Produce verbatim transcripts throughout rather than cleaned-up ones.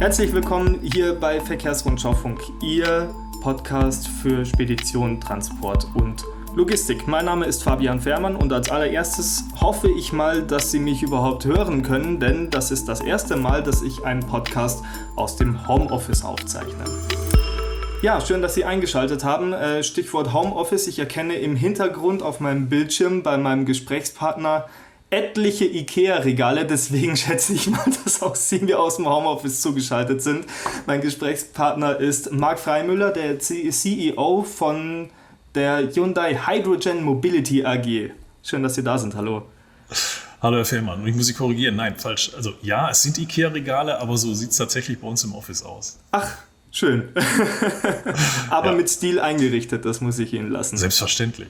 Herzlich willkommen hier bei Verkehrsrundschaufunk, Ihr Podcast für Spedition, Transport und Logistik. Mein Name ist Fabian Fährmann und als allererstes hoffe ich mal, dass Sie mich überhaupt hören können, denn das ist das erste Mal, dass ich einen Podcast aus dem Homeoffice aufzeichne. Ja, schön, dass Sie eingeschaltet haben. Stichwort Homeoffice. Ich erkenne im Hintergrund auf meinem Bildschirm bei meinem Gesprächspartner etliche IKEA-Regale, deswegen schätze ich mal, dass auch Sie mir aus dem Homeoffice zugeschaltet sind. Mein Gesprächspartner ist Marc Freimüller, der C E O von der Hyundai Hydrogen Mobility A G. Schön, dass Sie da sind. Hallo. Hallo Herr Fährmann. Und ich muss Sie korrigieren. Nein, falsch. Also ja, es sind IKEA-Regale, aber so sieht es tatsächlich bei uns im Office aus. Ach, schön. aber ja. Mit Stil eingerichtet, das muss ich Ihnen lassen. Selbstverständlich.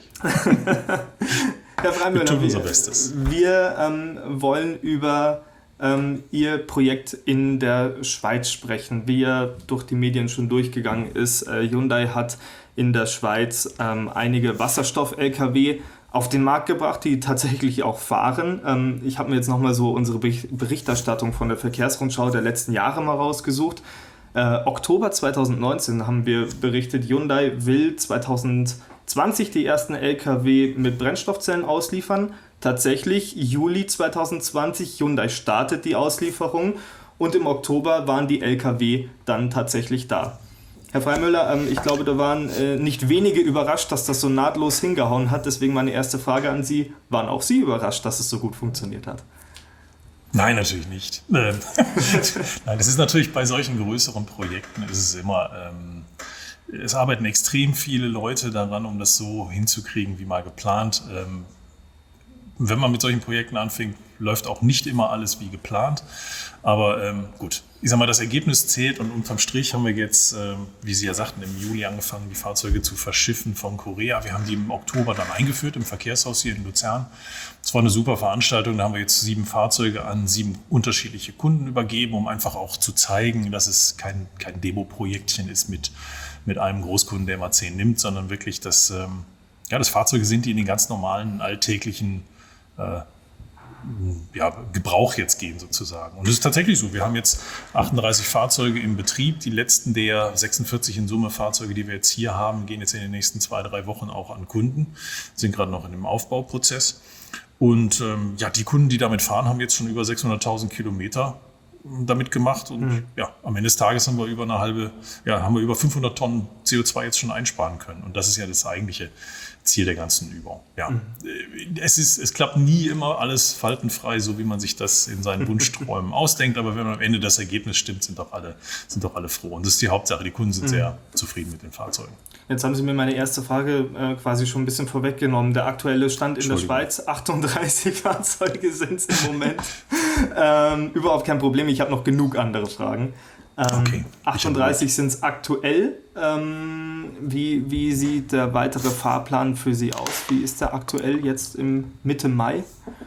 Herr Freimüller, wir tun wir, unser Bestes. Wir ähm, wollen über ähm, Ihr Projekt in der Schweiz sprechen, wie er durch die Medien schon durchgegangen ist. Äh, Hyundai hat in der Schweiz ähm, einige Wasserstoff-L K W auf den Markt gebracht, die tatsächlich auch fahren. Ähm, ich habe mir jetzt nochmal so unsere Berichterstattung von der Verkehrsrundschau der letzten Jahre mal rausgesucht. Äh, Oktober zweitausendneunzehn haben wir berichtet, Hyundai will zweitausendzwanzig die ersten L K W mit Brennstoffzellen ausliefern. Tatsächlich, Juli zweitausendzwanzig, Hyundai startet die Auslieferung und im Oktober waren die L K W dann tatsächlich da. Herr Freimüller, ähm, ich glaube, da waren äh, nicht wenige überrascht, dass das so nahtlos hingehauen hat. Deswegen meine erste Frage an Sie, waren auch Sie überrascht, dass es so gut funktioniert hat? Nein, natürlich nicht. Nein, das ist natürlich bei solchen größeren Projekten ist es immer, ähm, es arbeiten extrem viele Leute daran, um das so hinzukriegen, wie mal geplant. Ähm, wenn man mit solchen Projekten anfängt, läuft auch nicht immer alles wie geplant. Aber ähm, gut, ich sag mal, das Ergebnis zählt und unterm Strich haben wir jetzt, ähm, wie Sie ja sagten, im Juli angefangen, die Fahrzeuge zu verschiffen von Korea. Wir haben die im Oktober dann eingeführt im Verkehrshaus hier in Luzern. Das war eine super Veranstaltung. Da haben wir jetzt sieben Fahrzeuge an sieben unterschiedliche Kunden übergeben, um einfach auch zu zeigen, dass es kein, kein Demo-Projektchen ist mit, mit einem Großkunden, der mal zehn nimmt, sondern wirklich, dass ähm, ja, das Fahrzeuge sind, die in den ganz normalen alltäglichen äh, ja, Gebrauch jetzt gehen sozusagen. Und es ist tatsächlich so, wir haben jetzt achtunddreißig Fahrzeuge im Betrieb. Die letzten der sechsundvierzig in Summe Fahrzeuge, die wir jetzt hier haben, gehen jetzt in den nächsten zwei, drei Wochen auch an Kunden, sind gerade noch in dem Aufbauprozess. Und ähm, ja, die Kunden, die damit fahren, haben jetzt schon über sechshunderttausend Kilometer damit gemacht. Und mhm. ja, am Ende des Tages haben wir über eine halbe, ja, haben wir über fünfhundert Tonnen C O zwei jetzt schon einsparen können. Und das ist ja das eigentliche Ziel der ganzen Übung. Ja, mhm. es ist, es klappt nie immer alles faltenfrei, so wie man sich das in seinen Wunschträumen ausdenkt. Aber wenn am Ende das Ergebnis stimmt, sind doch alle, sind doch alle froh. Und das ist die Hauptsache. Die Kunden sind mhm. sehr zufrieden mit den Fahrzeugen. Jetzt haben Sie mir meine erste Frage äh, quasi schon ein bisschen vorweggenommen. Der aktuelle Stand in der Schweiz, achtunddreißig Fahrzeuge sind es im Moment. ähm, überhaupt kein Problem, ich habe noch genug andere Fragen. Ähm, okay. achtunddreißig sind es aktuell. Ähm, wie, wie sieht der weitere Fahrplan für Sie aus? Wie ist der aktuell jetzt im Mitte Mai?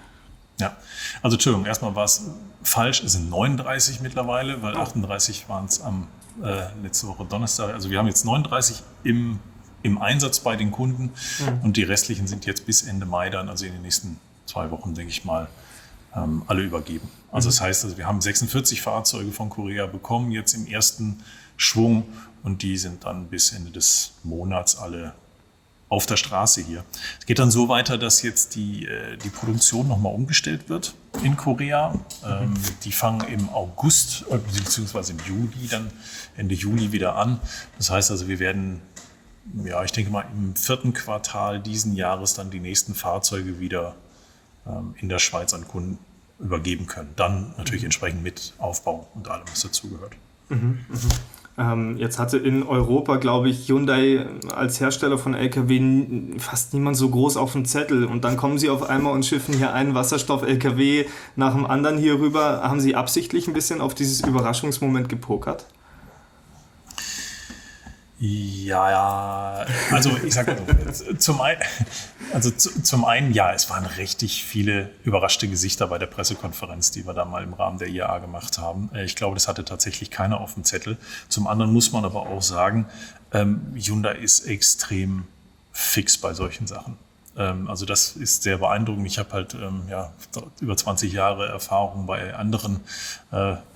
Ja, also Entschuldigung, erstmal war es falsch, es sind neununddreißig mittlerweile, weil achtunddreißig waren es am äh, letzte Woche Donnerstag. Also wir haben jetzt neununddreißig im, im Einsatz bei den Kunden mhm. und die restlichen sind jetzt bis Ende Mai dann, also in den nächsten zwei Wochen, denke ich mal, ähm, alle übergeben. Also das heißt, also wir haben sechsundvierzig Fahrzeuge von Korea bekommen, jetzt im ersten Schwung und die sind dann bis Ende des Monats alle auf der Straße hier. Es geht dann so weiter, dass jetzt die, die Produktion nochmal umgestellt wird in Korea. Ähm, die fangen im August bzw. im Juli, dann Ende Juli wieder an. Das heißt also, wir werden, ja, ich denke mal, im vierten Quartal diesen Jahres dann die nächsten Fahrzeuge wieder ähm, in der Schweiz an Kunden übergeben können. Dann natürlich entsprechend mit Aufbau und allem, was dazugehört. Mhm, mh. Ähm, jetzt hatte in Europa, glaube ich, Hyundai als Hersteller von L K W n- fast niemand so groß auf dem Zettel. Und dann kommen Sie auf einmal und schiffen hier einen Wasserstoff-L K W nach dem anderen hier rüber. Haben Sie absichtlich ein bisschen auf dieses Überraschungsmoment gepokert? Ja, ja, also ich sag mal so, zum, ein, also zu, zum einen, ja, es waren richtig viele überraschte Gesichter bei der Pressekonferenz, die wir da mal im Rahmen der I A A gemacht haben. Ich glaube, das hatte tatsächlich keiner auf dem Zettel. Zum anderen muss man aber auch sagen, ähm, Hyundai ist extrem fix bei solchen Sachen. Ähm, also das ist sehr beeindruckend. Ich habe halt ähm, ja, über zwanzig Jahre Erfahrung bei anderen äh,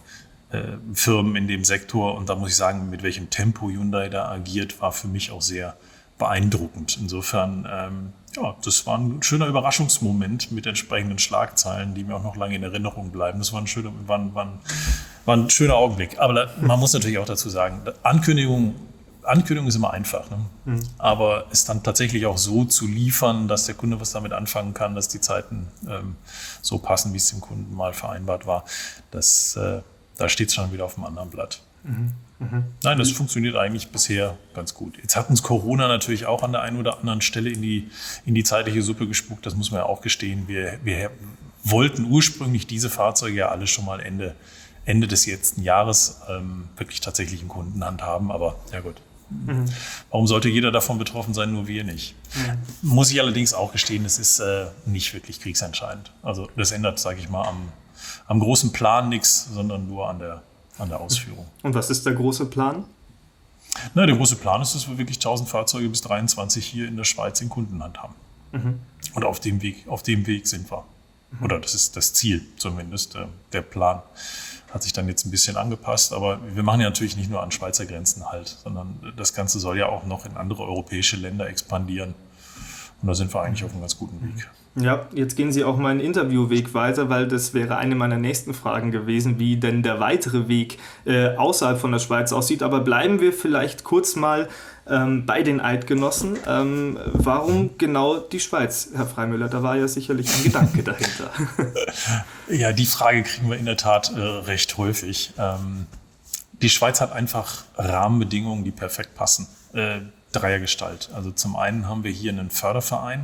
äh, Firmen in dem Sektor. Und da muss ich sagen, mit welchem Tempo Hyundai da agiert, war für mich auch sehr beeindruckend. Insofern, ähm, ja, das war ein schöner Überraschungsmoment mit entsprechenden Schlagzeilen, die mir auch noch lange in Erinnerung bleiben. Das war ein schöner, war ein, war ein, war ein schöner Augenblick. Aber da, man muss natürlich auch dazu sagen, Ankündigung, Ankündigung ist immer einfach, ne? Mhm. Aber es dann tatsächlich auch so zu liefern, dass der Kunde was damit anfangen kann, dass die Zeiten ähm, so passen, wie es dem Kunden mal vereinbart war, das, äh, da steht es schon wieder auf dem anderen Blatt. Mhm. Mhm. Nein, das funktioniert eigentlich bisher ganz gut. Jetzt hat uns Corona natürlich auch an der einen oder anderen Stelle in die, in die zeitliche Suppe gespuckt, das muss man ja auch gestehen. Wir, wir wollten ursprünglich diese Fahrzeuge ja alle schon mal Ende, Ende des letzten Jahres ähm, wirklich tatsächlich in Kundenhand haben, aber ja gut. Mhm. Warum sollte jeder davon betroffen sein, nur wir nicht? Mhm. Muss ich allerdings auch gestehen, es ist äh, nicht wirklich kriegsentscheidend. Also das ändert, sage ich mal, am, am großen Plan nichts, sondern nur an der an der Ausführung. Und was ist der große Plan? Na, der große Plan ist, dass wir wirklich tausend Fahrzeuge bis dreiundzwanzig hier in der Schweiz in Kundenhand haben. Mhm. Und auf dem Weg, auf dem Weg sind wir. Mhm. Oder das ist das Ziel zumindest. Der Plan hat sich dann jetzt ein bisschen angepasst, aber wir machen ja natürlich nicht nur an Schweizer Grenzen halt, sondern das Ganze soll ja auch noch in andere europäische Länder expandieren. Und da sind wir eigentlich auf einem ganz guten Weg. Ja, jetzt gehen Sie auch meinen Interviewweg weiter, weil das wäre eine meiner nächsten Fragen gewesen, wie denn der weitere Weg äh, außerhalb von der Schweiz aussieht. Aber bleiben wir vielleicht kurz mal ähm, bei den Eidgenossen. Ähm, warum genau die Schweiz, Herr Freimüller? Da war ja sicherlich ein Gedanke dahinter. Ja, die Frage kriegen wir in der Tat äh, recht häufig. Ähm, die Schweiz hat einfach Rahmenbedingungen, die perfekt passen. Äh, Dreiergestalt. Also zum einen haben wir hier einen Förderverein,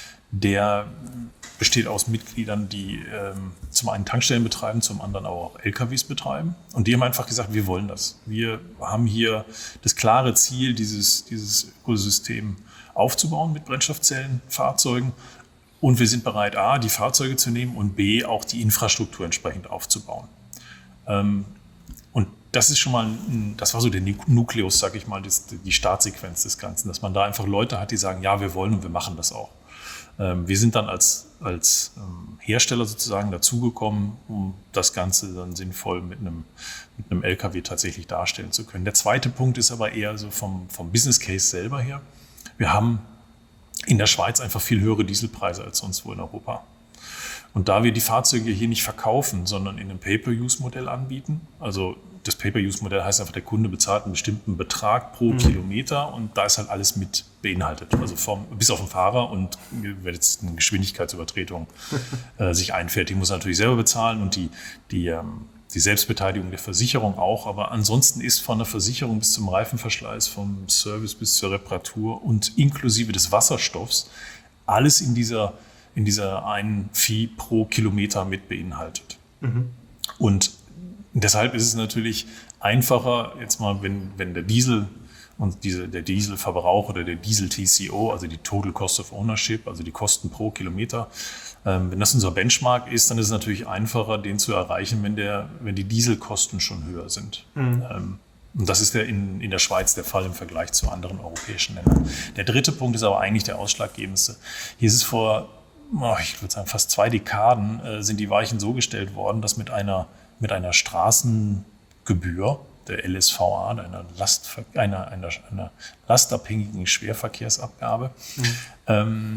der besteht aus Mitgliedern, die ähm, zum einen Tankstellen betreiben, zum anderen auch L K Ws betreiben. Und die haben einfach gesagt, wir wollen das. Wir haben hier das klare Ziel, dieses, dieses Ökosystem aufzubauen mit Brennstoffzellenfahrzeugen. Und wir sind bereit, A, die Fahrzeuge zu nehmen und B, auch die Infrastruktur entsprechend aufzubauen. Ähm, und das ist schon mal, ein, das war so der Nukleus, sag ich mal, das, die Startsequenz des Ganzen, dass man da einfach Leute hat, die sagen, ja, wir wollen und wir machen das auch. Ähm, wir sind dann als, als ähm, Hersteller sozusagen dazugekommen, um das Ganze dann sinnvoll mit einem, mit einem L K W tatsächlich darstellen zu können. Der zweite Punkt ist aber eher so vom, vom Business Case selber her. Wir haben in der Schweiz einfach viel höhere Dieselpreise als sonst wo in Europa. Und da wir die Fahrzeuge hier nicht verkaufen, sondern in einem Pay-per-Use-Modell anbieten, also das Pay-per-Use-Modell heißt einfach, der Kunde bezahlt einen bestimmten Betrag pro mhm. Kilometer und da ist halt alles mit beinhaltet. Also vom, bis auf den Fahrer und wenn jetzt eine Geschwindigkeitsübertretung äh, sich einfährt, die muss er natürlich selber bezahlen und die, die, ähm, die Selbstbeteiligung der Versicherung auch. Aber ansonsten ist von der Versicherung bis zum Reifenverschleiß, vom Service bis zur Reparatur und inklusive des Wasserstoffs alles in dieser, in dieser einen Fee pro Kilometer mit beinhaltet. Mhm. Und deshalb ist es natürlich einfacher, jetzt mal, wenn, wenn der Diesel und diese, der Dieselverbrauch oder der Diesel-T C O, also die Total Cost of Ownership, also die Kosten pro Kilometer, ähm, wenn das unser Benchmark ist, dann ist es natürlich einfacher, den zu erreichen, wenn, der, wenn die Dieselkosten schon höher sind. Mhm. Ähm, und das ist der in, in der Schweiz der Fall im Vergleich zu anderen europäischen Ländern. Der dritte Punkt ist aber eigentlich der ausschlaggebendste. Hier ist es vor, oh, ich würde sagen, fast zwei Dekaden äh, sind die Weichen so gestellt worden, dass mit einer mit einer Straßengebühr, der L S V A, einer, Last, einer, einer, einer lastabhängigen Schwerverkehrsabgabe, mhm. ähm,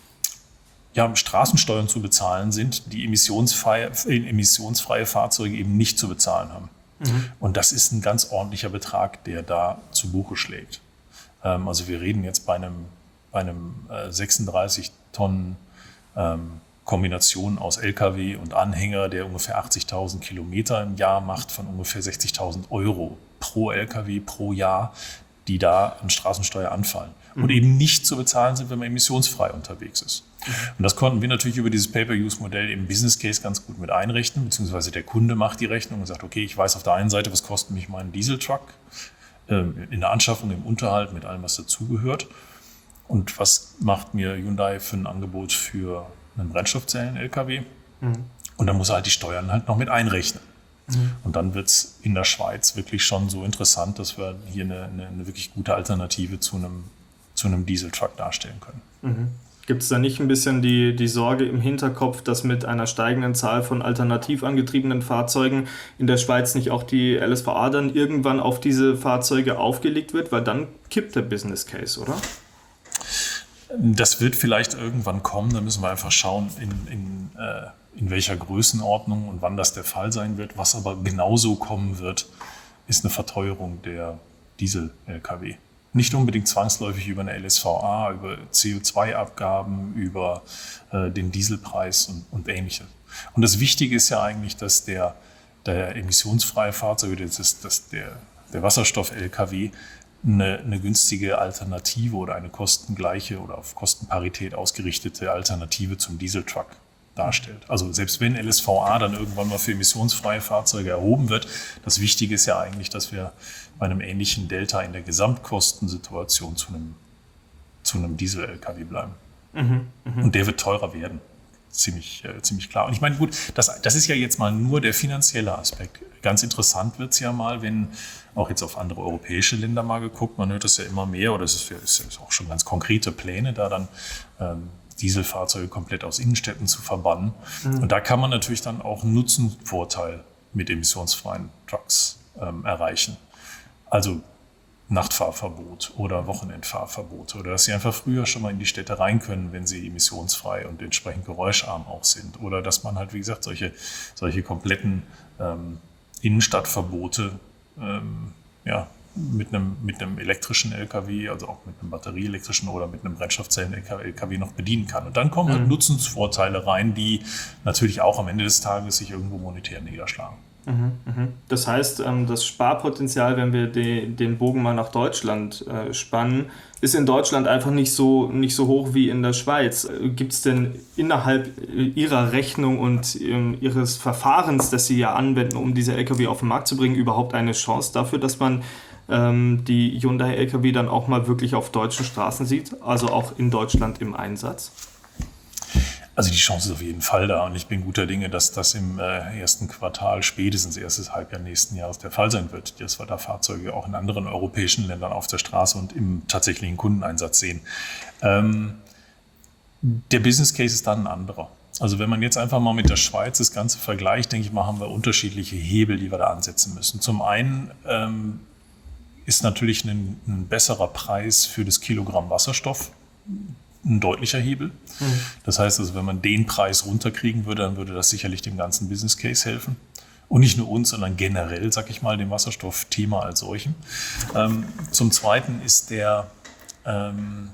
ja, Straßensteuern zu bezahlen sind, die emissionsfreie, emissionsfreie Fahrzeuge eben nicht zu bezahlen haben. Mhm. Und das ist ein ganz ordentlicher Betrag, der da zu Buche schlägt. Ähm, also wir reden jetzt bei einem, bei einem äh, sechsunddreißig Tonnen ähm, Kombination aus L K W und Anhänger, der ungefähr achtzigtausend Kilometer im Jahr macht, von ungefähr sechzigtausend Euro pro L K W pro Jahr, die da an Straßensteuer anfallen. Mhm. Und eben nicht zu bezahlen sind, wenn man emissionsfrei unterwegs ist. Mhm. Und das konnten wir natürlich über dieses Pay-per-Use-Modell im Business Case ganz gut mit einrechnen, beziehungsweise der Kunde macht die Rechnung und sagt, okay, ich weiß auf der einen Seite, was kostet mich mein Dieseltruck äh, in der Anschaffung, im Unterhalt, mit allem, was dazugehört. Und was macht mir Hyundai für ein Angebot für einen Brennstoffzellen-L K W. Mhm. Und dann muss er halt die Steuern halt noch mit einrechnen. Mhm. Und dann wird es in der Schweiz wirklich schon so interessant, dass wir hier eine, eine, eine wirklich gute Alternative zu einem, zu einem Dieseltruck darstellen können. Mhm. Gibt es da nicht ein bisschen die, die Sorge im Hinterkopf, dass mit einer steigenden Zahl von alternativ angetriebenen Fahrzeugen in der Schweiz nicht auch die L S V A dann irgendwann auf diese Fahrzeuge aufgelegt wird? Weil dann kippt der Business Case, oder? Das wird vielleicht irgendwann kommen, da müssen wir einfach schauen, in, in, äh, in welcher Größenordnung und wann das der Fall sein wird. Was aber genauso kommen wird, ist eine Verteuerung der Diesel-L K W. Nicht unbedingt zwangsläufig über eine L S V A, über C O zwei Abgaben, über äh, den Dieselpreis und, und Ähnliches. Und das Wichtige ist ja eigentlich, dass der, der emissionsfreie Fahrzeuge, das ist, dass der, der Wasserstoff-L K W eine, eine günstige Alternative oder eine kostengleiche oder auf Kostenparität ausgerichtete Alternative zum Dieseltruck darstellt. Also selbst wenn L S V A dann irgendwann mal für emissionsfreie Fahrzeuge erhoben wird, das Wichtige ist ja eigentlich, dass wir bei einem ähnlichen Delta in der Gesamtkostensituation zu einem, zu einem Diesel-L K W bleiben. Mhm, mh. Und der wird teurer werden. Ziemlich, äh, ziemlich klar. Und ich meine, gut, das, das ist ja jetzt mal nur der finanzielle Aspekt. Ganz interessant wird es ja mal, wenn auch jetzt auf andere europäische Länder mal geguckt, man hört das ja immer mehr, oder es ist, ist, ist auch schon ganz konkrete Pläne, da dann ähm, Dieselfahrzeuge komplett aus Innenstädten zu verbannen. Mhm. Und da kann man natürlich dann auch einen Nutzenvorteil mit emissionsfreien Trucks ähm, erreichen. Also Nachtfahrverbot oder Wochenendfahrverbot oder dass sie einfach früher schon mal in die Städte rein können, wenn sie emissionsfrei und entsprechend geräuscharm auch sind. Oder dass man halt, wie gesagt, solche, solche kompletten ähm, Innenstadtverbote ähm, ja, mit einem, mit einem elektrischen L K W, also auch mit einem batterieelektrischen oder mit einem Brennstoffzellen-L K W noch bedienen kann. Und dann kommen halt mhm. Nutzensvorteile rein, die natürlich auch am Ende des Tages sich irgendwo monetär niederschlagen. Das heißt, das Sparpotenzial, wenn wir den Bogen mal nach Deutschland spannen, ist in Deutschland einfach nicht so, nicht so hoch wie in der Schweiz. Gibt es denn innerhalb Ihrer Rechnung und Ihres Verfahrens, das Sie ja anwenden, um diese L K W auf den Markt zu bringen, überhaupt eine Chance dafür, dass man die Hyundai L K W dann auch mal wirklich auf deutschen Straßen sieht, also auch in Deutschland im Einsatz? Also die Chance ist auf jeden Fall da und ich bin guter Dinge, dass das im äh, ersten Quartal, spätestens erstes Halbjahr nächsten Jahres der Fall sein wird, dass wir da Fahrzeuge auch in anderen europäischen Ländern auf der Straße und im tatsächlichen Kundeneinsatz sehen. Ähm, der Business Case ist dann ein anderer. Also wenn man jetzt einfach mal mit der Schweiz das Ganze vergleicht, denke ich mal, haben wir unterschiedliche Hebel, die wir da ansetzen müssen. Zum einen ähm, ist natürlich ein, ein besserer Preis für das Kilogramm Wasserstoff ein deutlicher Hebel. Mhm. Das heißt also, wenn man den Preis runterkriegen würde, dann würde das sicherlich dem ganzen Business Case helfen. Und nicht nur uns, sondern generell, sag ich mal, dem Wasserstoffthema als solchem. Ähm, zum Zweiten ist der, ähm,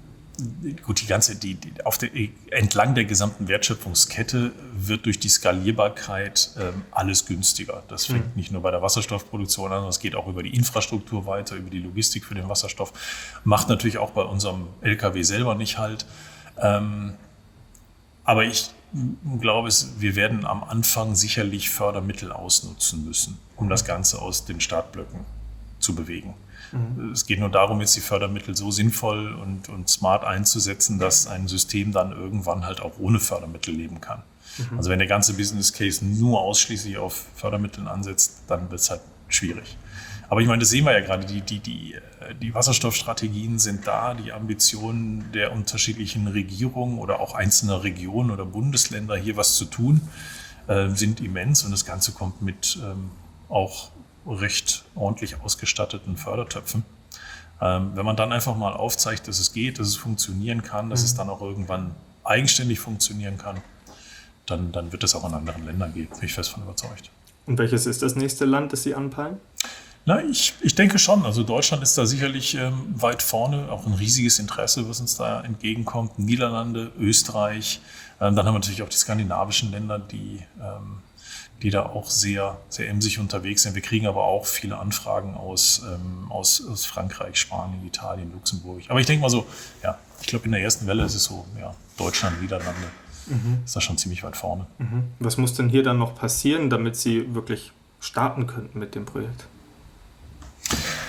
gut, die ganze, die, die, auf der, entlang der gesamten Wertschöpfungskette wird durch die Skalierbarkeit ähm, alles günstiger. Das fängt mhm. nicht nur bei der Wasserstoffproduktion an, es geht auch über die Infrastruktur weiter, über die Logistik für den Wasserstoff. Macht natürlich auch bei unserem L K W selber nicht halt. Ähm, aber ich glaube, es, wir werden am Anfang sicherlich Fördermittel ausnutzen müssen, um das Ganze aus den Startblöcken zu bewegen. Mhm. Es geht nur darum, jetzt die Fördermittel so sinnvoll und, und smart einzusetzen, dass ein System dann irgendwann halt auch ohne Fördermittel leben kann. Mhm. Also wenn der ganze Business Case nur ausschließlich auf Fördermitteln ansetzt, dann wird es halt schwierig. Aber ich meine, das sehen wir ja gerade, die, die, die, die Wasserstoffstrategien sind da, die Ambitionen der unterschiedlichen Regierungen oder auch einzelner Regionen oder Bundesländer hier was zu tun, äh, sind immens und das Ganze kommt mit ähm, auch recht ordentlich ausgestatteten Fördertöpfen. Ähm, wenn man dann einfach mal aufzeigt, dass es geht, dass es funktionieren kann, dass mhm. es dann auch irgendwann eigenständig funktionieren kann, dann, dann wird es auch in anderen Ländern gehen, bin ich fest von überzeugt. Und welches ist das nächste Land, das Sie anpeilen? Na, ich, ich denke schon. Also Deutschland ist da sicherlich ähm, weit vorne, auch ein riesiges Interesse, was uns da entgegenkommt. Niederlande, Österreich, ähm, dann haben wir natürlich auch die skandinavischen Länder, die ähm, die da auch sehr, sehr emsig unterwegs sind. Wir kriegen aber auch viele Anfragen aus, ähm, aus, aus Frankreich, Spanien, Italien, Luxemburg. Aber ich denke mal so, ja, ich glaube in der ersten Welle ist es so, ja, Deutschland, Niederlande, mhm. ist da schon ziemlich weit vorne. Mhm. Was muss denn hier dann noch passieren, damit Sie wirklich starten könnten mit dem Projekt?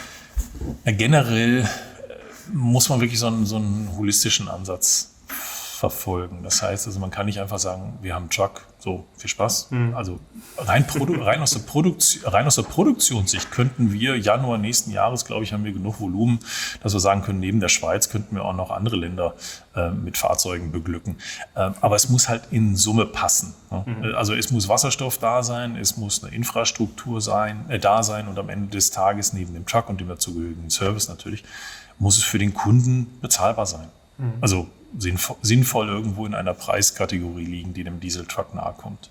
Ja, generell muss man wirklich so einen, so einen holistischen Ansatz verfolgen. Das heißt, also man kann nicht einfach sagen, wir haben einen Truck, so, viel Spaß. Mhm. Also rein, Produ- rein, aus der Produktion, rein aus der Produktionssicht könnten wir Januar nächsten Jahres, glaube ich, haben wir genug Volumen, dass wir sagen können, neben der Schweiz könnten wir auch noch andere Länder äh, mit Fahrzeugen beglücken. Ähm, aber es muss halt in Summe passen. Ne? Mhm. Also es muss Wasserstoff da sein, es muss eine Infrastruktur sein, äh, da sein und am Ende des Tages neben dem Truck und dem dazugehörigen Service natürlich, muss es für den Kunden bezahlbar sein. Mhm. Also sinnvoll, sinnvoll irgendwo in einer Preiskategorie liegen, die dem Dieseltruck nahe kommt.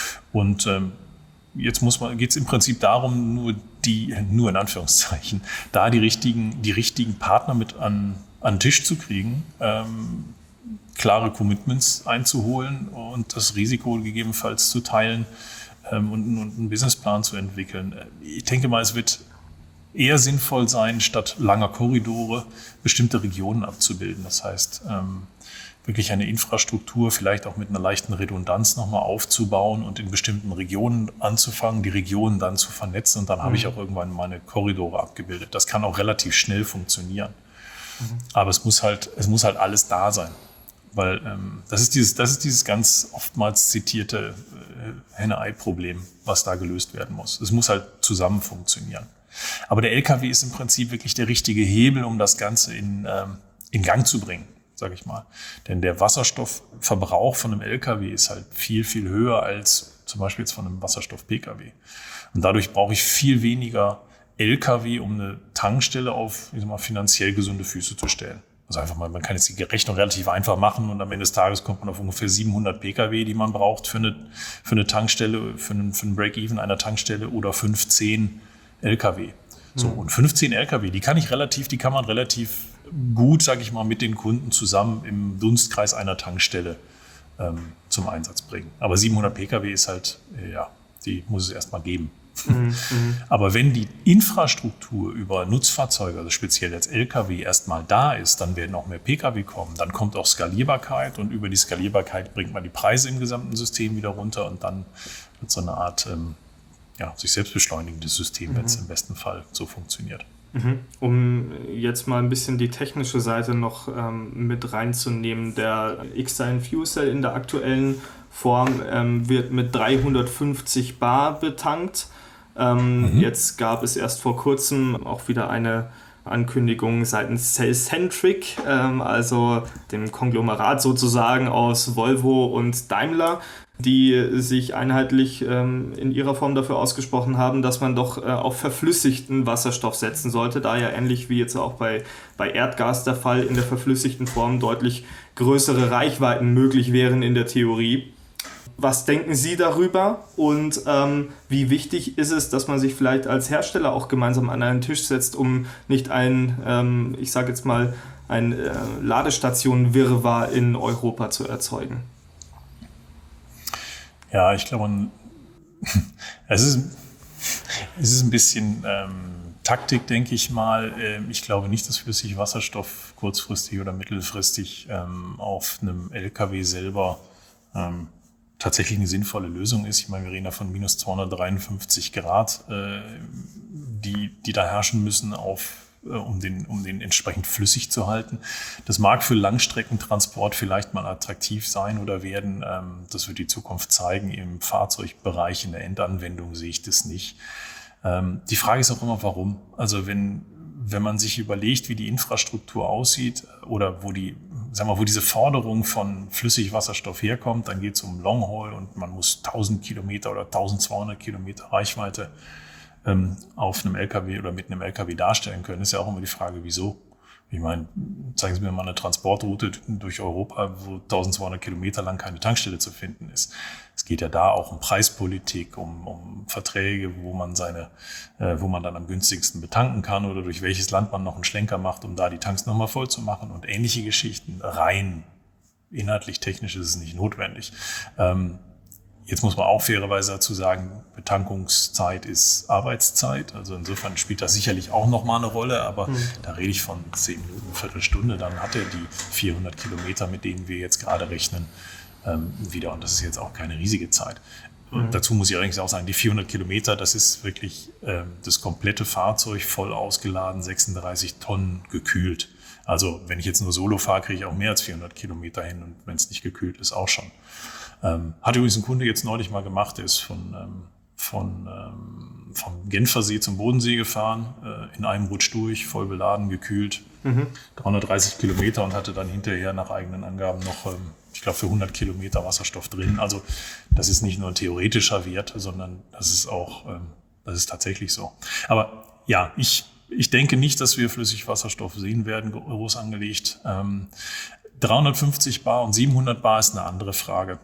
Und ähm, jetzt muss man, geht es im Prinzip darum, nur die, nur in Anführungszeichen, da die richtigen, die richtigen Partner mit an, an den Tisch zu kriegen, ähm, klare Commitments einzuholen und das Risiko gegebenenfalls zu teilen ähm, und, und einen Businessplan zu entwickeln. Ich denke mal, es wird eher sinnvoll sein, statt langer Korridore bestimmte Regionen abzubilden. Das heißt, ähm, wirklich eine Infrastruktur vielleicht auch mit einer leichten Redundanz nochmal aufzubauen und in bestimmten Regionen anzufangen, die Regionen dann zu vernetzen und dann mhm. habe ich auch irgendwann meine Korridore abgebildet. Das kann auch relativ schnell funktionieren. Mhm. Aber es muss halt, es muss halt alles da sein. Weil ähm, das ist dieses, das ist dieses ganz oftmals zitierte äh, Henne-Ei-Problem, was da gelöst werden muss. Es muss halt zusammen funktionieren. Aber der L K W ist im Prinzip wirklich der richtige Hebel, um das Ganze in, ähm, in Gang zu bringen, sage ich mal. Denn der Wasserstoffverbrauch von einem L K W ist halt viel, viel höher als zum Beispiel jetzt von einem Wasserstoff-P K W. Und dadurch brauche ich viel weniger L K W, um eine Tankstelle auf, ich sag mal, finanziell gesunde Füße zu stellen. Also einfach mal, man kann jetzt die Rechnung relativ einfach machen und am Ende des Tages kommt man auf ungefähr siebenhundert P K W, die man braucht für eine, für eine Tankstelle, für einen, für einen Break-Even einer Tankstelle oder fünfzehn L K W. So, und fünfzehn L K W, die kann ich relativ, die kann man relativ gut, sage ich mal, mit den Kunden zusammen im Dunstkreis einer Tankstelle ähm, zum Einsatz bringen. Aber siebenhundert P K W ist halt, äh, ja, die muss es erstmal geben. Mhm, Aber wenn die Infrastruktur über Nutzfahrzeuge, also speziell jetzt L K W, erstmal da ist, dann werden auch mehr P K W kommen. Dann kommt auch Skalierbarkeit und über die Skalierbarkeit bringt man die Preise im gesamten System wieder runter und dann wird so eine Art ähm, ja, sich selbst beschleunigendes System, mhm. wenn es im besten Fall so funktioniert. Mhm. Um jetzt mal ein bisschen die technische Seite noch ähm, mit reinzunehmen, der Xtime Fuel Cell in der aktuellen Form ähm, wird mit dreihundertfünfzig Bar betankt. Ähm, mhm. Jetzt gab es erst vor kurzem auch wieder eine Ankündigung seitens Cellcentric, ähm, also dem Konglomerat sozusagen aus Volvo und Daimler, die sich einheitlich ähm, in ihrer Form dafür ausgesprochen haben, dass man doch äh, auf verflüssigten Wasserstoff setzen sollte, da ja ähnlich wie jetzt auch bei, bei Erdgas der Fall in der verflüssigten Form deutlich größere Reichweiten möglich wären in der Theorie. Was denken Sie darüber und ähm, wie wichtig ist es, dass man sich vielleicht als Hersteller auch gemeinsam an einen Tisch setzt, um nicht ein, ähm, ich sage jetzt mal, ein äh, Ladestationen-Wirrwarr in Europa zu erzeugen? Ja, ich glaube, es ist, es ist ein bisschen ähm, Taktik, denke ich mal. Ich glaube nicht, dass Flüssigwasserstoff kurzfristig oder mittelfristig ähm, auf einem L K W selber ähm, tatsächlich eine sinnvolle Lösung ist. Ich meine, wir reden da von minus zweihundertdreiundfünfzig Grad, äh, die, die da herrschen müssen, auf, äh, um, den, um den entsprechend flüssig zu halten. Das mag für Langstreckentransport vielleicht mal attraktiv sein oder werden. Ähm, das wird die Zukunft zeigen. Im Fahrzeugbereich, in der Endanwendung sehe ich das nicht. Ähm, die Frage ist auch immer, warum. Also wenn wenn man sich überlegt, wie die Infrastruktur aussieht oder wo die, sagen wir, wo diese Forderung von Flüssigwasserstoff herkommt, dann geht es um Longhaul und man muss tausend Kilometer oder tausendzweihundert Kilometer Reichweite ähm, auf einem L K W oder mit einem L K W darstellen können. Ist ja auch immer die Frage, wieso? Ich meine, zeigen Sie mir mal eine Transportroute durch Europa, wo tausendzweihundert Kilometer lang keine Tankstelle zu finden ist. Es geht ja da auch um Preispolitik, um, um Verträge, wo man seine, äh, wo man dann am günstigsten betanken kann oder durch welches Land man noch einen Schlenker macht, um da die Tanks nochmal voll zu machen und ähnliche Geschichten. Rein inhaltlich, technisch ist es nicht notwendig. Ähm, Jetzt muss man auch fairerweise dazu sagen, Betankungszeit ist Arbeitszeit. Also insofern spielt das sicherlich auch nochmal eine Rolle. Aber mhm. da rede ich von zehn Minuten, Viertelstunde. Dann hat er die vierhundert Kilometer, mit denen wir jetzt gerade rechnen, ähm, wieder. Und das ist jetzt auch keine riesige Zeit. Und mhm. dazu muss ich eigentlich auch sagen, die vierhundert Kilometer, das ist wirklich ähm, das komplette Fahrzeug voll ausgeladen, sechsunddreißig Tonnen gekühlt. Also wenn ich jetzt nur Solo fahre, kriege ich auch mehr als vierhundert Kilometer hin und wenn es nicht gekühlt ist, auch schon. Ähm, hat übrigens ein Kunde jetzt neulich mal gemacht, der ist von, ähm, von, ähm, vom Genfersee zum Bodensee gefahren, äh, in einem Rutsch durch, voll beladen, gekühlt, mhm. dreihundertdreißig Kilometer und hatte dann hinterher nach eigenen Angaben noch, ähm, ich glaube, für hundert Kilometer Wasserstoff drin. Also das ist nicht nur ein theoretischer Wert, sondern das ist auch, ähm, das ist tatsächlich so. Aber ja, ich Ich denke nicht, dass wir Flüssigwasserstoff sehen werden, groß angelegt. Ähm, dreihundertfünfzig Bar und siebenhundert Bar ist eine andere Frage.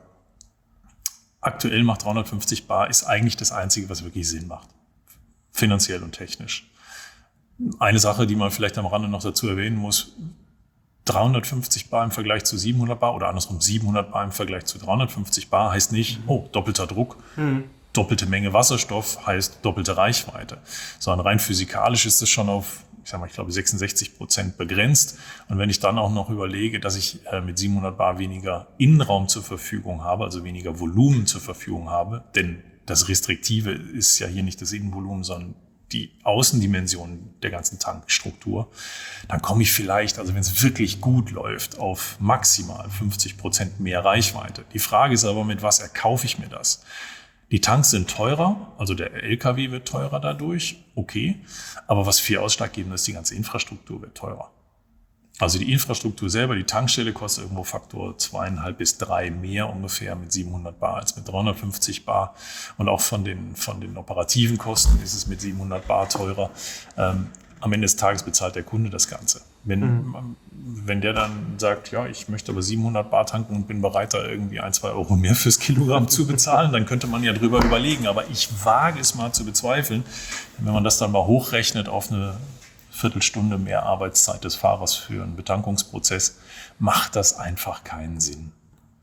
Aktuell macht dreihundertfünfzig Bar ist eigentlich das Einzige, was wirklich Sinn macht. Finanziell und technisch. Eine Sache, die man vielleicht am Rande noch dazu erwähnen muss, dreihundertfünfzig Bar im Vergleich zu siebenhundert Bar oder andersrum siebenhundert Bar im Vergleich zu dreihundertfünfzig Bar heißt nicht, oh, doppelter Druck. Mhm. Doppelte Menge Wasserstoff heißt doppelte Reichweite. Sondern rein physikalisch ist das schon auf, ich sag mal, ich glaube sechsundsechzig Prozent begrenzt. Und wenn ich dann auch noch überlege, dass ich äh, mit siebenhundert Bar weniger Innenraum zur Verfügung habe, also weniger Volumen zur Verfügung habe, denn das Restriktive ist ja hier nicht das Innenvolumen, sondern die Außendimension der ganzen Tankstruktur, dann komme ich vielleicht, also wenn es wirklich gut läuft, auf maximal fünfzig Prozent mehr Reichweite. Die Frage ist aber, mit was erkaufe ich mir das? Die Tanks sind teurer, also der L K W wird teurer dadurch, okay. Aber was viel ausschlaggebend ist, die ganze Infrastruktur wird teurer. Also die Infrastruktur selber, die Tankstelle kostet irgendwo Faktor zweieinhalb bis drei mehr ungefähr mit siebenhundert Bar als mit dreihundertfünfzig Bar. Und auch von den, von den operativen Kosten ist es mit siebenhundert Bar teurer. Ähm, am Ende des Tages bezahlt der Kunde das Ganze. Wenn, mhm. wenn der dann sagt, ja, ich möchte aber siebenhundert Bar tanken und bin bereit, da irgendwie ein, zwei Euro mehr fürs Kilogramm zu bezahlen, dann könnte man ja drüber überlegen. Aber ich wage es mal zu bezweifeln, wenn man das dann mal hochrechnet auf eine Viertelstunde mehr Arbeitszeit des Fahrers für einen Betankungsprozess, macht das einfach keinen Sinn.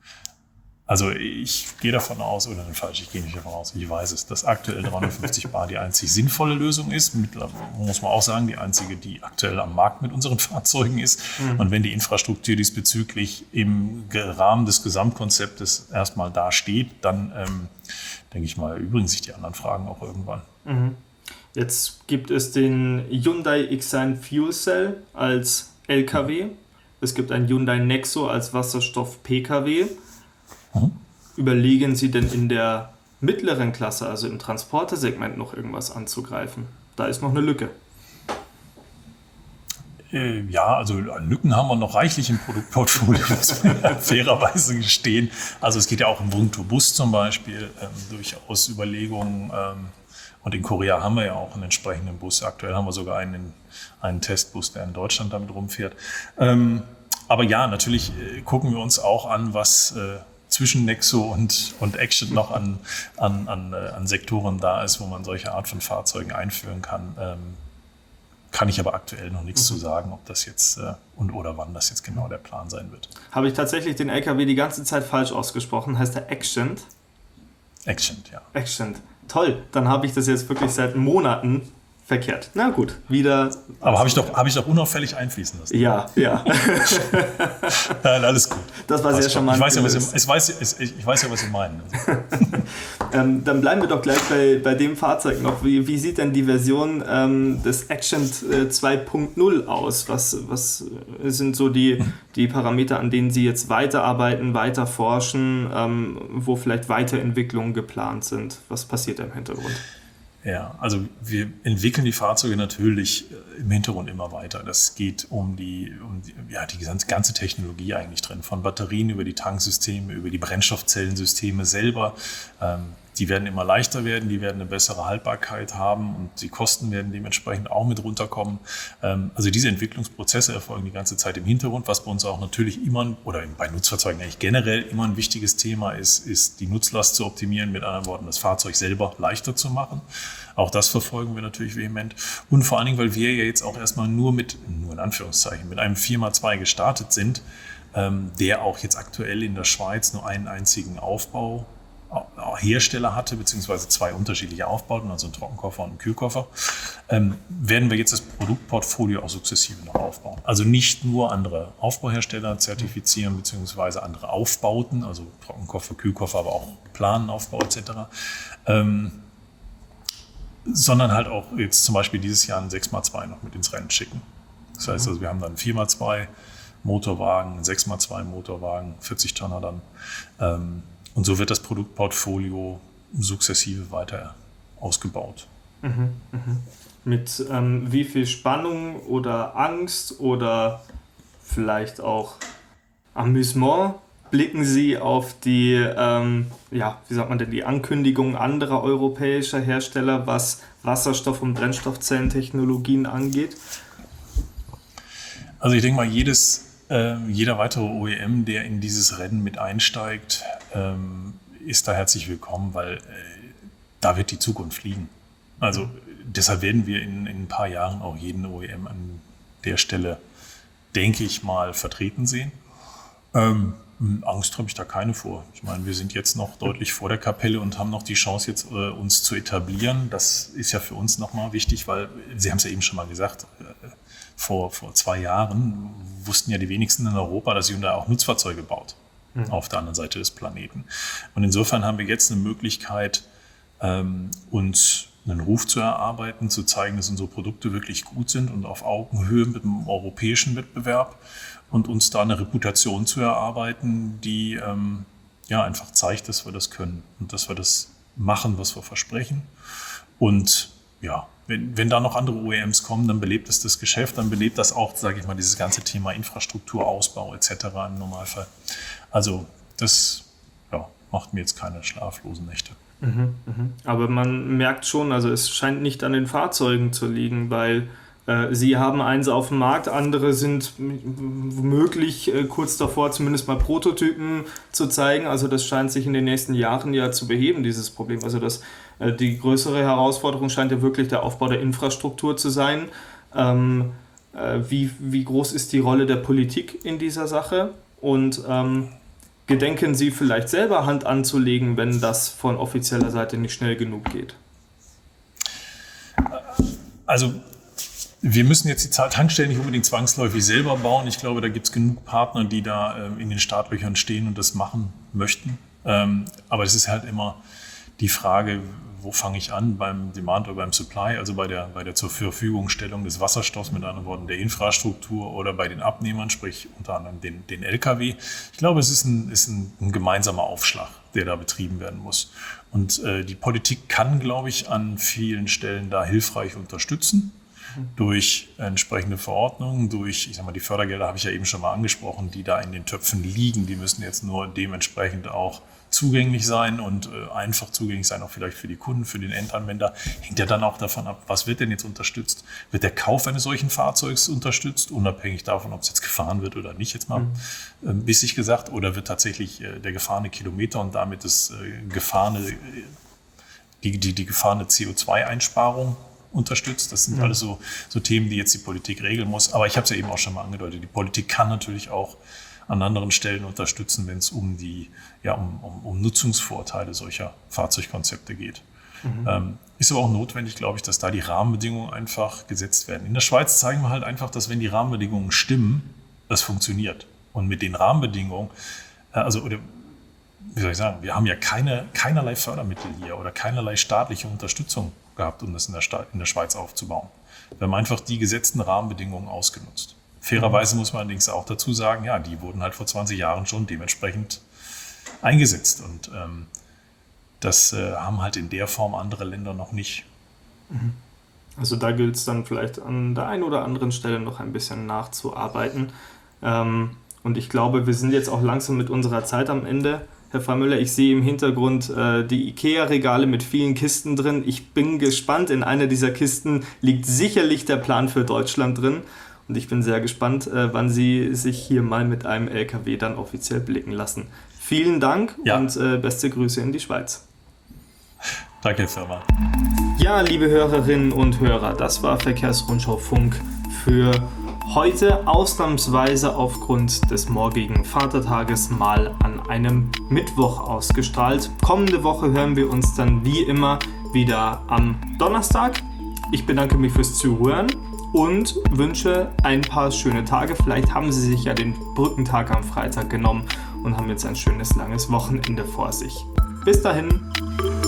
Also ich gehe davon aus, oder falsch, ich gehe nicht davon aus, ich weiß es, dass aktuell dreihundertfünfzig Bar die einzig sinnvolle Lösung ist. Mittlerweile muss man auch sagen, die einzige, die aktuell am Markt mit unseren Fahrzeugen ist. Mhm. Und wenn die Infrastruktur diesbezüglich im Rahmen des Gesamtkonzeptes erstmal da steht, dann ähm, denke ich mal, übrigen sich die anderen Fragen auch irgendwann. Mhm. Jetzt gibt es den Hyundai Xsign Fuel Cell als L K W. Mhm. Es gibt ein Hyundai Nexo als Wasserstoff-P K W. Mhm. Überlegen Sie denn in der mittleren Klasse, also im Transportersegment, noch irgendwas anzugreifen? Da ist noch eine Lücke. Äh, ja, also Lücken haben wir noch reichlich im Produktportfolio, muss man fairerweise gestehen. Also es geht ja auch im Bus zum Beispiel, ähm, durchaus Überlegungen. Ähm, und in Korea haben wir ja auch einen entsprechenden Bus. Aktuell haben wir sogar einen, einen Testbus, der in Deutschland damit rumfährt. Ähm, aber ja, natürlich äh, gucken wir uns auch an, was äh, zwischen Nexo und, und Action noch an, an, an, an Sektoren da ist, wo man solche Art von Fahrzeugen einführen kann. Ähm, kann ich aber aktuell noch nichts mhm. zu sagen, ob das jetzt äh, und oder wann das jetzt genau der Plan sein wird. Habe ich tatsächlich den L K W die ganze Zeit falsch ausgesprochen? Heißt der Accent? Accent, ja. Accent. Toll, dann habe ich das jetzt wirklich seit Monaten verkehrt. Na gut, wieder. Aber habe ich doch, habe ich doch unauffällig einfließen lassen. Ja, ja. Nein, alles gut. Das war sehr charmant. Ich weiß ja, was Sie, ich weiß, ich weiß ja, was Sie meinen. ähm, dann bleiben wir doch gleich bei, bei dem Fahrzeug noch. Wie, wie sieht denn die Version ähm, des Accent äh, zwei Punkt null aus? Was, was sind so die, die Parameter, an denen Sie jetzt weiterarbeiten, weiter forschen, ähm, wo vielleicht Weiterentwicklungen geplant sind? Was passiert da im Hintergrund? Ja, also wir entwickeln die Fahrzeuge natürlich im Hintergrund immer weiter. Das geht um die, um die, ja, die ganze Technologie eigentlich drin, von Batterien über die Tanksysteme, über die Brennstoffzellensysteme selber. Ähm, die werden immer leichter werden, die werden eine bessere Haltbarkeit haben und die Kosten werden dementsprechend auch mit runterkommen. Ähm, also diese Entwicklungsprozesse erfolgen die ganze Zeit im Hintergrund, was bei uns auch natürlich immer, oder bei Nutzfahrzeugen eigentlich generell immer ein wichtiges Thema ist, ist die Nutzlast zu optimieren, mit anderen Worten das Fahrzeug selber leichter zu machen. Auch das verfolgen wir natürlich vehement. Und vor allen Dingen, weil wir ja jetzt auch erstmal nur mit, nur in Anführungszeichen, mit einem vier mal zwei gestartet sind, ähm, der auch jetzt aktuell in der Schweiz nur einen einzigen Aufbau Hersteller hatte, beziehungsweise zwei unterschiedliche Aufbauten, also einen Trockenkoffer und einen Kühlkoffer, ähm, werden wir jetzt das Produktportfolio auch sukzessive noch aufbauen. Also nicht nur andere Aufbauhersteller zertifizieren, beziehungsweise andere Aufbauten, also Trockenkoffer, Kühlkoffer, aber auch Planenaufbau et cetera, ähm, sondern halt auch jetzt zum Beispiel dieses Jahr einen sechs mal zwei noch mit ins Rennen schicken. Das heißt also, wir haben dann einen vier mal zwei Motorwagen, einen sechs mal zwei Motorwagen, vierzig Tonner dann. Ähm, und so wird das Produktportfolio sukzessive weiter ausgebaut. Mhm, mhm. Mit ähm, wie viel Spannung oder Angst oder vielleicht auch Amüsement blicken Sie auf die, ähm, ja, wie sagt man denn, die Ankündigung anderer europäischer Hersteller, was Wasserstoff- und Brennstoffzellentechnologien angeht? Also ich denke mal, jedes, äh, jeder weitere O E M, der in dieses Rennen mit einsteigt, ähm, ist da herzlich willkommen, weil äh, da wird die Zukunft liegen. Also deshalb werden wir in, in ein paar Jahren auch jeden O E M an der Stelle, denke ich mal, vertreten sehen. Ähm, Angst habe ich da keine vor. Ich meine, wir sind jetzt noch deutlich vor der Kapelle und haben noch die Chance, jetzt äh, uns zu etablieren. Das ist ja für uns nochmal wichtig, weil, Sie haben es ja eben schon mal gesagt, äh, vor, vor zwei Jahren wussten ja die wenigsten in Europa, dass Hyundai auch Nutzfahrzeuge baut, mhm. auf der anderen Seite des Planeten. Und insofern haben wir jetzt eine Möglichkeit, ähm, uns einen Ruf zu erarbeiten, zu zeigen, dass unsere Produkte wirklich gut sind und auf Augenhöhe mit dem europäischen Wettbewerb und uns da eine Reputation zu erarbeiten, die ähm, ja einfach zeigt, dass wir das können und dass wir das machen, was wir versprechen. Und ja, wenn, wenn da noch andere O E Ms kommen, dann belebt es das Geschäft, dann belebt das auch, sage ich mal, dieses ganze Thema Infrastrukturausbau et cetera im Normalfall. Also das ja, macht mir jetzt keine schlaflosen Nächte. Mhm, mhm. Aber man merkt schon, also es scheint nicht an den Fahrzeugen zu liegen, weil äh, Sie haben eins auf dem Markt, andere sind womöglich äh, kurz davor, zumindest mal Prototypen zu zeigen. Also das scheint sich in den nächsten Jahren ja zu beheben, dieses Problem. Also das, äh, die größere Herausforderung scheint ja wirklich der Aufbau der Infrastruktur zu sein. Ähm, äh, wie, wie groß ist die Rolle der Politik in dieser Sache? Und ähm, gedenken Sie vielleicht selber Hand anzulegen, wenn das von offizieller Seite nicht schnell genug geht? Also wir müssen jetzt die Tankstellen nicht unbedingt zwangsläufig selber bauen. Ich glaube, da gibt es genug Partner, die da ähm, in den Startlöchern stehen und das machen möchten. Ähm, aber es ist halt immer die Frage, wo fange ich an, beim Demand oder beim Supply, also bei der, bei der zur Verfügungstellung des Wasserstoffs, mit anderen Worten der Infrastruktur oder bei den Abnehmern, sprich unter anderem den, den L K W. Ich glaube, es ist ein, ist ein, ein gemeinsamer Aufschlag, der da betrieben werden muss. Und äh, die Politik kann, glaube ich, an vielen Stellen da hilfreich unterstützen. Durch entsprechende Verordnungen, durch, ich sag mal, die Fördergelder habe ich ja eben schon mal angesprochen, die da in den Töpfen liegen, die müssen jetzt nur dementsprechend auch zugänglich sein und äh, einfach zugänglich sein, auch vielleicht für die Kunden, für den Endanwender. Hängt ja dann auch davon ab, was wird denn jetzt unterstützt? Wird der Kauf eines solchen Fahrzeugs unterstützt, unabhängig davon, ob es jetzt gefahren wird oder nicht, jetzt mal mhm. äh, bissig gesagt, oder wird tatsächlich äh, der gefahrene Kilometer und damit das äh, gefahrene, äh, die, die, die gefahrene C O zwei Einsparung unterstützt. Das sind ja. alles so, so Themen, die jetzt die Politik regeln muss. Aber ich habe es ja eben auch schon mal angedeutet, die Politik kann natürlich auch an anderen Stellen unterstützen, wenn es um die ja, um, um, um Nutzungsvorteile solcher Fahrzeugkonzepte geht. Mhm. Ähm, ist aber auch notwendig, glaube ich, dass da die Rahmenbedingungen einfach gesetzt werden. In der Schweiz zeigen wir halt einfach, dass wenn die Rahmenbedingungen stimmen, das funktioniert. Und mit den Rahmenbedingungen, äh, also oder wie soll ich sagen, wir haben ja keine, keinerlei Fördermittel hier oder keinerlei staatliche Unterstützung gehabt, um das in der, Sta- in der Schweiz aufzubauen. Wir haben einfach die gesetzten Rahmenbedingungen ausgenutzt. Fairerweise muss man allerdings auch dazu sagen, ja, die wurden halt vor zwanzig Jahren schon dementsprechend eingesetzt. Und ähm, das äh, haben halt in der Form andere Länder noch nicht. Also da gilt es dann vielleicht an der einen oder anderen Stelle noch ein bisschen nachzuarbeiten. Ähm, und ich glaube, wir sind jetzt auch langsam mit unserer Zeit am Ende. Herr Freimüller, ich sehe im Hintergrund äh, die IKEA-Regale mit vielen Kisten drin. Ich bin gespannt, in einer dieser Kisten liegt sicherlich der Plan für Deutschland drin. Und ich bin sehr gespannt, äh, wann Sie sich hier mal mit einem L K W dann offiziell blicken lassen. Vielen Dank ja. und äh, beste Grüße in die Schweiz. Danke, Firma. Ja, liebe Hörerinnen und Hörer, das war Verkehrsrundschau Funk für Heute ausnahmsweise aufgrund des morgigen Vatertages mal an einem Mittwoch ausgestrahlt. Kommende Woche hören wir uns dann wie immer wieder am Donnerstag. Ich bedanke mich fürs Zuhören und wünsche ein paar schöne Tage. Vielleicht haben Sie sich ja den Brückentag am Freitag genommen und haben jetzt ein schönes langes Wochenende vor sich. Bis dahin.